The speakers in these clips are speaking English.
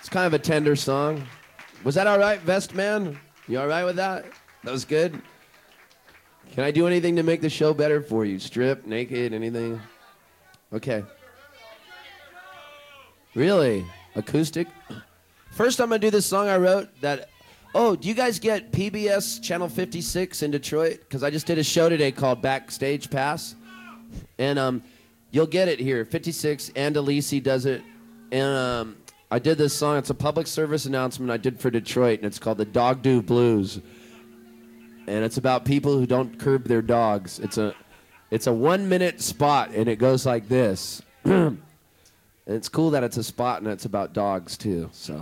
It's kind of a tender song. Was that all right, Vest Man? You all right with that? That was good? Can I do anything to make the show better for you? Strip, naked, anything? Okay. Really? Acoustic? First, I'm going to do this song I wrote that... Oh, do you guys get PBS Channel 56 in Detroit? Because I just did a show today called Backstage Pass. And you'll get it here. 56, and Alisi does it. And I did this song. It's a public service announcement I did for Detroit, and it's called the Dog Do Blues. And it's about people who don't curb their dogs. It's a 1-minute spot, and it goes like this. And it's cool that it's a spot, and it's about dogs, too. So.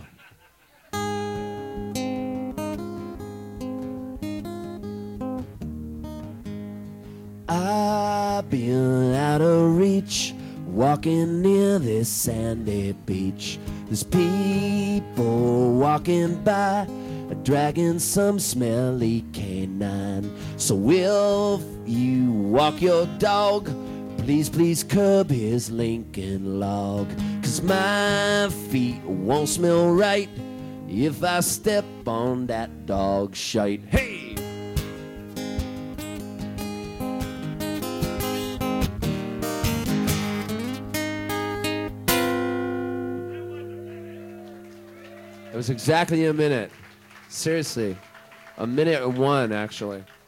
I've been out of reach, walking near this sandy beach. There's people walking by, dragging some smelly canine. So if you walk your dog, please, please curb his Lincoln log. 'Cause my feet won't smell right if I step on that dog shite. Hey! It was exactly a minute. Seriously. 1:01, actually.